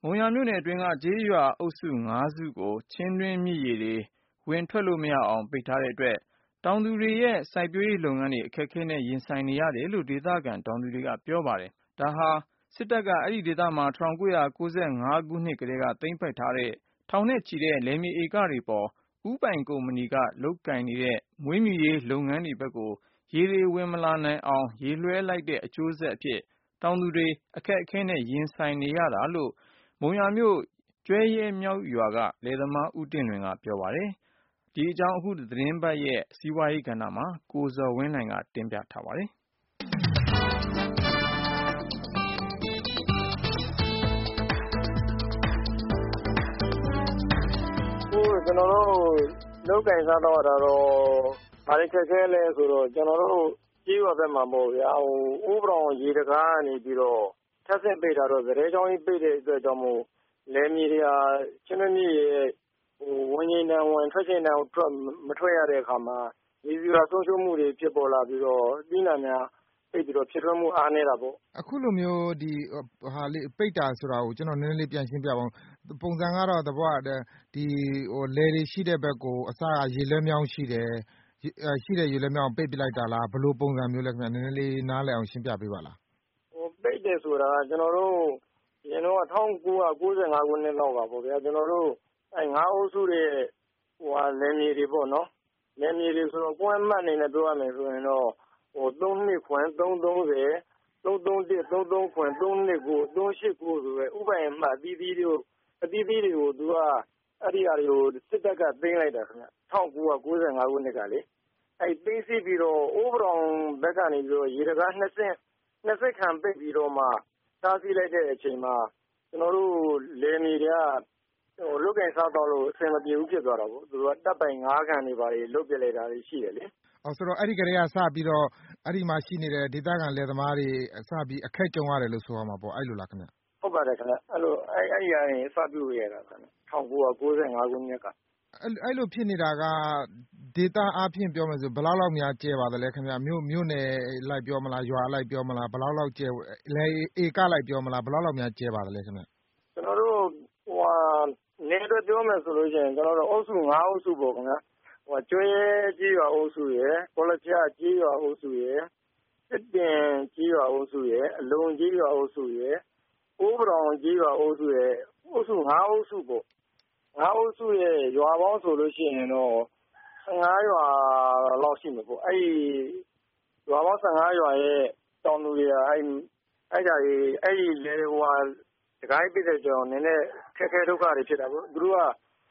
ုံရွာမြို့နယ်အတွင်းကကျေးရွာအုပ်စု စုကို ချင်းတွင်းမြစ်ရေတွေဝင်ထွက်လို့မရအောင်ပိတ်ထားတဲ့အတွက် တောင်သူတွေရဲ့စိုက်ပျိုးရေးလုပ်ငန်းတွေအခက်အခဲနဲ့ရင်ဆိုင်နေရတယ်လို့ဒေသခံတောင်သူတွေကပြောပါတယ်။ ဒါဟာစစ်တပ်ကအဲဒီဒေသမှာ1995ခုနှစ်ကတည်းကသိမ်းပိုက်ထားတဲ့ထောင်နဲ့ချီတဲ့လယ်မြေဧကတွေပေါ်ဦးပိုင်ကုမ္ပဏီကလုပ်ကိုင်နေတဲ့မွေးမြူရေးလုပ်ငန်းတွေဘက်ကိုရေတွေဝင်မလာနိုင်အောင်ရေလွှဲလိုက်တဲ့အကျိုးဆက်အဖြစ်တောင်သူတွေအခက်အခဲနဲ့ရင်ဆိုင်နေရတာလို့မုံရွာမြို့ကျွဲရဲမြောက်ရွာကလယ်သမားဦးတင့်လွင်ကပြောပါတယ်။ ဒီအကြောင်းအခုသတင်းပတ်ရဲ့စီးပွားရေးကဏ္ဍမှာကိုဇော်ဝင်းနိုင်ကတင်ပြထားပါတယ်။ကျွန်တော်တို့လုပ်ကင်စားတော့တာတော့ဘာတွေခက်ခဲလဲဆိုတော့ကျွန်တော်တို့ကြေးရွာဘက်မှာပေါ့ဗျာဥပဒေရေတကားနေပြီးတော့ထပ်ဆင့်ပိတ်တာတော့ဗရဲချောင်းကြီးပိတ်တဲ့အတွက်ကြောင့်မို့လယ်မြေတွေဟာချင်းမမြစ်ရဲ့ဝင်ရင်တန်ဝင်ထွက်ရင်တန်ထွက်မထွက်ရတဲ့အခါမှာရေစီးဆုံးရှုံးမှုတွေဖြစ်ပေါ်လာပြီးတော့ပြီးနာများပိတ်ပြီးတော့ဖြစ်ထွန်းမှုအားနေတာပေါ့အခုလိုမျိုးဒီဟာလေးပိတ်တာဆိုတာကိုကျွန်တော်နည်းနည်းလေးပြန်ရှင်းပြပါဦးပုံစံကတော့သဘောဒီလယ်တွေရှိတဲ့ဘက်ကိုအစရေလွှဲမြောင်းရှိတယ်ရှိတဲ့ရေလွှဲမြောင်းပိတ်ပစ်လိုက်တာလားဘယ်လိုပုံစံမျိုးလဲခင်ဗျနည်းနည်းလေးနားလည်အောင်ရှင်းပြပေးပါလားပိတ်တယ်ဆိုတာကျွန်တော်တို့ရင်တော့1995ခုနှစ်လောက်ကပေါ့ဗျာကျွန်တော်တို့အဲငါးအုပ်စုရဲ့လယ်မြေတွေပေါ့နော်လယ်မြေတွေဆိုတော့ကွမ်းမှတ်နေနဲ့ပြောရမယ်ဆိုရင်တော့32ခွင်330 331 33ခွင်329 389ဆိုရဲဥပိုင်မှတ်အသီးသီးတွေကိုသူကအဲ့ဒီအရာတွေကိုစစ်တပ်ကသိမ်းလိုက်တာခင်ဗျ1995ခုနှစ်ကလေအဲ့သိမ်းစီပြီးတော့ဥပဒေဘက်ကနေပြီးတော့ရေတကားနှစ်ဆင့်ခံပိတ်ပြီးတော့မှတားဆီးလိုက်တဲ့အချိန်မှာကျွန်တော်တို့လယ်မြေတွေကလုတ်ကင်စားတော့လို့အဆင်မပြေဘူးဖြစ်သွားတာပေါ့သူကတပ်ပိုင်ငါးခံတွေပါလုတ်ပြလိုက်တာရှိတယ်လေဆိုတော့အဲ့ဒီကလေးကစပြီးတော့အဲ့ဒီမှာရှိနေတဲ့ဒေသခံလယ်သမားတွေစပြီးအခက်ကြုံရတယ်လို့ဆိုရမှာပေါ့အဲ့လိုလားခင်ဗျဟုတ်ပါတယ်ခင်ဗျအဲ့လိုအဲ့ဒီကနေစပြုရတာခင်ဗျ1995ခုနှစ်ကအဲ့လိုဖြစ်နေတာကဒေသအားဖြင့်ပြောမယ်ဆိုဘယ်လောက်များကျဲပါသလဲခင်ဗျမြို့နယ်လိုက်ပြောမလားရွာလိုက်ပြောမလားဘယ်လောက်ကျဲလယ်ဧကလိုက်ပြောမလားဘယ်လောက်များကျဲပါသလဲခင်ဗျကျွန်တော်တို့နေတော့ပြောမယ်ဆိုလို့ရှိရင်ကျွန်တော်တို့အုပ်စု5အုပ်စုပေါ့ခင်ဗျကျွဲကြီးရွာအုပ်စုရယ်ကောလချကြီးရွာအုပ်စုရယ်စစ်တင်ကြီးရွာအုပ်စုရယ်အလုံကြီးရွာအုပ်စုရယ်ဥပဒေကြီးရွာအုပ်စုရယ်အုပ်စု5အုပ်စုပေါ့5အုပ်စုရဲ့ရွာပေါင်းဆိုလို့ရှိရင်တော့15ရွာလောက်ရှိမှာပေါ့အဲ့ဒီရွာပေါင်း15ရွာရဲ့တောင်သူတွေအဲ့ဒါကြီးအဲ့ဒီလေတကိုင်းပြတဲ့ကြောင်နည်းနည်းခက်ခဲဒုက္ခတွေဖြစ်တာပေါ့သူတို့က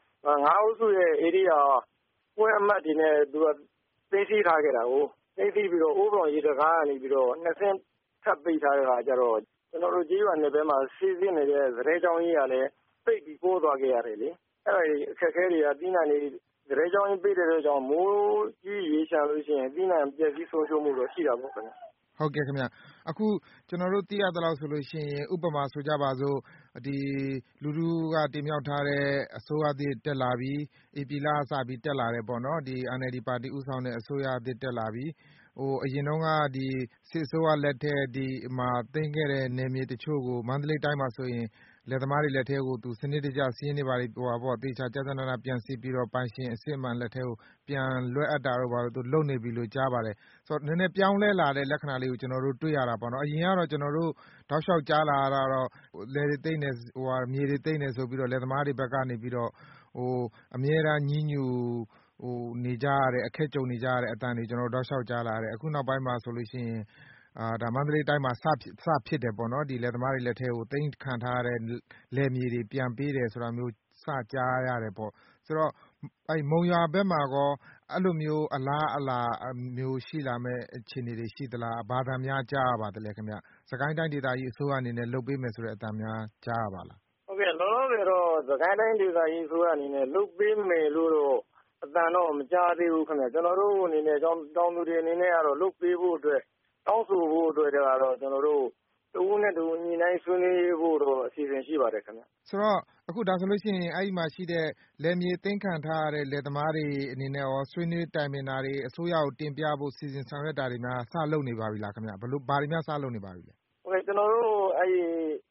5အုပ်စုရဲ့ area ကွင်းအမှတ်တွေနဲ့သူကသိသိထားခဲ့တာကိုသိသိပြီးတော့ဥပဒေရေတကားကနေပြီးတော့နှစ်ဆင့်ထပ်ပိတ်ထားတဲ့အခါကျတော့ကျွန်တော်တို့ကြေးရွာနယ်ဘက်မှာစီးဆင်းနေတဲ့ဗရဲချောင်းကြီးကလည်းပိတ်ပြီးပိုးသွားခဲ့ရတယ်လေအဲ့ဒါအခက်အခဲတွေကပြီးနိုင်နေဗရဲချောင်းကြီးပိတ်တဲ့အတွက်ကြောင့်မိုးကြီးရေရှာလို့ရှိရင်ပြီးနိုင်ပျက်စီးဆုံးရှုံးမှုတော့ရှိတာပေါ့ခင်ဗျဟုတ်ကဲ့ခင်ဗျအခုကျွန်တော်တို့သိရသလောက်ဆိုလို့ရှိရင်ဥပမာဆိုကြပါစို့ဒီလူထုကတင်မြှောက်ထားတဲ့အစိုးရသစ်တက်လာပြီးဧပြီလစပြီးတက်လာတယ်ပေါ့နော်ဒီ NLD ပါတီဦးဆောင်တဲ့အစိုးရသစ်တက်လာပြီးအရင်တုန်းကဒီစစ်အစိုးရလက်ထက်ဒီမှာသိမ်းခဲ့တဲ့နယ်မြေတချို့ကိုမန္တလေးတိုင်းမှာဆိုရင်လယ်သမားတွေလက်ထဲကိုသူစနစ်တကျစီးရင်တွေပါတေချာကြကြနာပြန်စစ်ပြီးတော့ပိုင်ရှင်အစစ်အမှန်လက်ထဲကိုပြန်လွှဲအပ်တာတို့ဘာလို့သူလုပ်နေပြီလို့ကြားပါတယ်ဆိုတော့နည်းနည်းပြောင်းလဲလာတဲ့လက္ခဏာလေးကိုကျွန်တော်တို့တွေ့ရတာပေါ့နော်အရင်ကတော့ကျွန်တော်တို့တောက်လျှောက်ကြားလာတာတော့လယ်တွေသိမ်းတယ်မြေတွေသိမ်းတယ်ဆိုပြီးတော့လယ်သမားတွေဘက်ကနေပြီးတော့အမြဲတမ်းညှဉ်းညူနေကြရတဲ့အခက်ကြုံနေကြရတဲ့အတန်တွေကျွန်တော်တို့တောက်လျှောက်ကြားလာရတယ်အခုနောက်ပိုင်းမှာဆိုလို့ရှိရင်ဒါမန္တလေးတိုင်းမှာစဖြစ်တယ်ပေါ့နော်ဒီလယ်သမားတွေလက်ထဲကိုသိမ်းခံထားရတဲ့လယ်မြေတွေပြန်ပေးတယ်ဆိုတာမျိုးစကြားရတယ်ပေါ့ဆိုတော့အဲ့မုံရွာဘက်မှာကောအဲ့လိုမျိုးအလားအလာမျိုးရှိလာမဲ့အခြေအနေတွေရှိသလားဘာသာများကြားရပါသလဲခင်ဗျစကိုင်းတိုင်းဒေသကြီးအစိုးရအနေနဲ့လုပ်ပေးမယ်ဆိုတဲ့အတန်များကြားရပါလားဟုတ်ကဲ့လောလောဆယ်တော့စကိုင်းတိုင်းဒေသကြီးအစိုးရအနေနဲ့လုပ်ပေးမယ်လို့တော့အတန်တော့မကြားသေးဘူးခင်ဗျကျွန်တော်တို့အနေနဲ့တောင်သူတွေအနေနဲ့ကတော့လုပ်ပေးဖို့အတွက်တောင်းဆိုဖို့အတွက်ကတော့ကျွန်တော်တို့တဦးနဲ့တဦးညီနိုင်ဆွေးနွေးဖို့တော့အစီအစဉ်ရှိပါတယ်ခင်ဗျဆိုတော့အခုဒါဆိုလို့ရှိရင်အဲ့ဒီမှာရှိတဲ့လယ်မြေသိမ်းခံထားရတဲ့လယ်သမားတွေအနေနဲ့ရောဆွေးနွေးတိုင်ပင်တာတွေအစိုးရကိုတင်ပြဖို့စီစဉ်ဆောင်ရွက်တာတွေများစလုပ်နေပါပြီလားခင်ဗျဘာတွေများစလုပ်နေပါပြီလဲဟုတ်ကဲ့ကျွန်တော်တို့အဲ့ဒီမွန်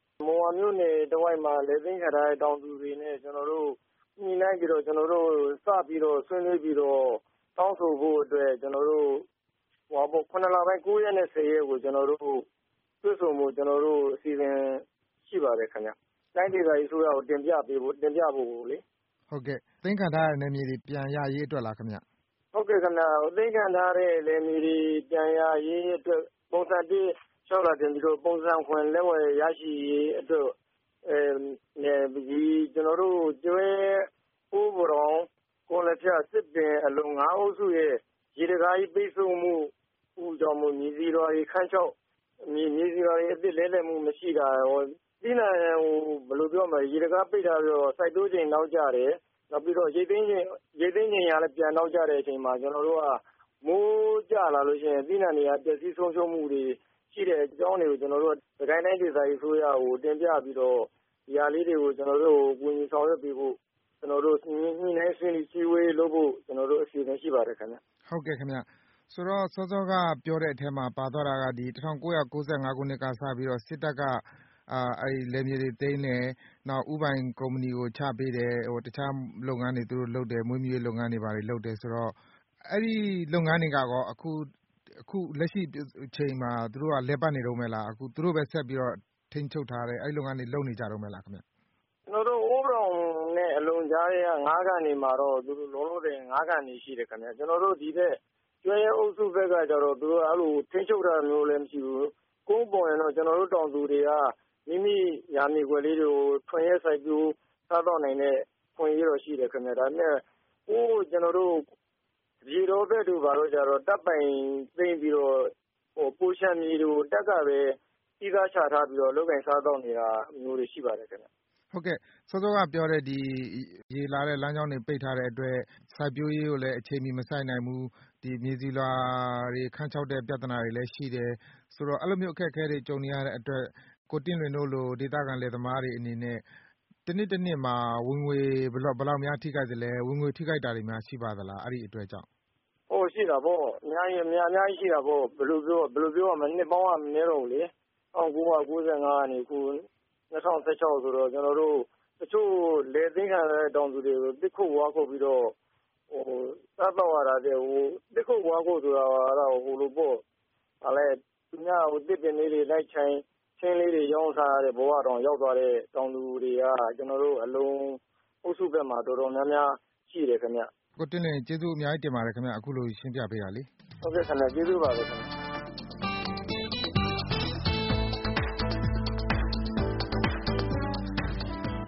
ဝမြို့နယ်တဝိုက်မှာလယ်သိမ်းခံထားတဲ့တောင်သူတွေနဲ့ကျွန်တော်တို့ညှိနှိုင်းပြီးတော့ကျွန်တော်တို့စပြီးတော့ဆွေးနွေးပြီးတော့တောင်းဆိုဖို့အတွက်ကျွန်တော်တို့9 လပိုင်း9 ရက်နဲ့10 ရက်ကိုကျွန်တော်တို့တွေ့ဆုံမှုကျွန်တော်တို့အစီအစဉ်ရှိပါတယ်ခင်ဗျ။တိုင်းဒေသကြီးအစိုးရကိုတင်ပြဖို့လေဟုတ်ကဲ့သိမ်းခံထားတဲ့နယ်မြေတွေပြန်ရရေးအတွက်လားခင်ဗျဟုတ်ကဲ့ခင်ဗျသိမ်းခံထားတဲ့နယ်မြေတွေပြန်ရရေးအတွက်ပုံစံ1လျှောက်လာတင်ပြီးတော့ပုံစံခွင်လက်ဝယ်ရရှိရေးအတွက်ကျွန်တော်တို့ကျွဲပိုးပေါ်ကိုလည်းပြစစ်ပင်အလုံး9အုပ်စုရဲ့ရေတကားကြီးပိတ်ဆို့မှုဥကြောင့်မြေစီတော်တွေခန်းချောက်မြေစီတော်တွေအစ်စ်လဲလှယ်မှုမရှိတာဒီနာဘယ်လိုပြောမလဲရေတကားပိတ်ထားပြီးတော့စိုက်တိုးချိန်နောက်ကျတယ်နောက်ပြီးတော့ရိတ်သိမ်းချိန်ရလည်းပြန်နောက်ကျတဲ့အချိန်မှာကျွန်တော်တို့ကမိုးကျလာလို့ရှိရင်ဒီနာနေရာပျက်စီးဆုံးရှုံးမှုတွေရှိတဲ့အကြောင်းတွေကိုကျွန်တော်တို့ဒကိုင်းတိုင်းဒေသကြီးအစိုးရကိုတင်ပြပြီးတော့ဒီဟာလေးတွေကိုကျွန်တော်တို့ကိုဝင်ဆောင်ရွက်ပေးဖို့ကျွန်တော်တို့ညှိနှိုင်းဆွေးနွေးစည်းဝေးလုပ်ဖို့ကျွန်တော်တို့အစီအစဉ်ရှိပါတယ်ခင်ဗျဟုတ်ကဲ့ခင်ဗျဆိုတော့စောစောကပြောတဲ့အထက်မှာပါသွားတာကဒီ1995ခုနှစ်ကစပြီးတော့စစ်တပ်ကလယ်မြေတွေသိမ်းတယ်နောက်ဥပိုင်ကုမ္ပဏီကိုချပေးတယ်တခြားလုပ်ငန်းတွေသူတို့လုပ်တယ်မွေးမြူရေးလုပ်ငန်းတွေဘာတွေလုပ်တယ်ဆိုတော့အဲ့ဒီလုပ်ငန်းတွေကရောအခုလက်ရှိအချိန်မှာသူတို့ကလဲပတ်နေတော့မယ်လားအခုသူတို့ပဲဆက်ပြီးတော့ထိန်းချုပ်ထားတယ်အဲ့လုပ်ငန်းတွေလုပ်နေကြတော့မယ်လားခင်ဗျကျွန်တော်တို့အိုးရောင်နဲ့အလုံးကြားရဲ့9ကန်နေမှာတော့သူတို့လုံးလုံးတဲ့9ကန်နေရှိတယ်ခင်ဗျကျွန်တော်တို့ဒီတဲ့ကျွဲရဲအုပ်စုဘက်ကကြတော့သူတို့အဲ့လိုထိန်းချုပ်တာမျိုးလည်းမရှိဘူးကုန်းပေါ်ရင်တော့ကျွန်တော်တို့တောင်သူတွေကမိမိရာမြေွယ်လေးတွေကိုထွင်ရဲစိုက်ပျိုးစားတော့နိုင်တဲ့ခွင့်ရတော့ရှိတယ်ခင်ဗျဒါနဲ့ကျွန်တော်တို့ဒီတော့ဘက်တို့ဘာလို့ကြတော့တပ်ပိုင်သိမ်းပြီးတော့ပိုရှမ်းမြေတို့တက်ကပဲစီးကားချထားပြီးတော့လုပ်ကင်စားတော့နေတာမျိုးတွေရှိပါတယ်ခင်ဗျဟုတ်ကဲ့စောစောကပြောတဲ့ဒီရေလာတဲ့လမ်းကြောင်းတွေပိတ်ထားတဲ့အတွက်စိုက်ပျိုးရေးကိုလည်းအချိန်မီမဆိုင်နိုင်ဘူးဒီမြေစီလွာတွေခန်းချောက်တဲ့ပြဿနာတွေလည်းရှိတယ်ဆိုတော့အဲ့လိုမျိုးအခက်အခဲတွေကြုံနေရတဲ့အတွက်ကိုတင့်လွင်တို့လိုဒေသခံလယ်သမားတွေအနေနဲ့တနှစ်မှာဝင်ငွေဘယ်လောက်များထိခိုက်သလဲဝင်ငွေထိခိုက်တာတွေများရှိပါသလားအဲ့ဒီအတွက်ကြောင့်ရှိတာပေါ့အများကြီးရှိတာပေါ့ဘယ်လိုပြောရမလဲနှစ်ပေါင်းကမနည်းတော့ဘူးလေ1995ကနေခု2016ဆိုတော့ကျွန်တော်တို့တချို့လေသိမ်းခံရတဲ့တောင်သူတွေကိုတစ်ခုဝါခုတ်ပြီးတော့စားတော့ရတာတဲ့တစ်ခုဝါခုတ်ဆိုတာကတော့လို့ပေါ့အဲ့လေသူများတစ်ပင်လေးတွေလိုက်ချိုင်းချင်းလေးတွေရောင်းစားရတဲ့ဘဝတောင်ရောက်သွားတဲ့တောင်သူတွေကကျွန်တော်တို့အလုံးအုပ်စုဘက်မှာတော်တော်များများရှိတယ်ခင်ဗျကိုတင်လင်းကျေးဇူးအများကြီးတင်ပါတယ်ခင်ဗျအခုလိုရှင်းပြပေးတာလေဟုတ်ကဲ့ခင်ဗျကျေးဇူးပါပဲခင်ဗျ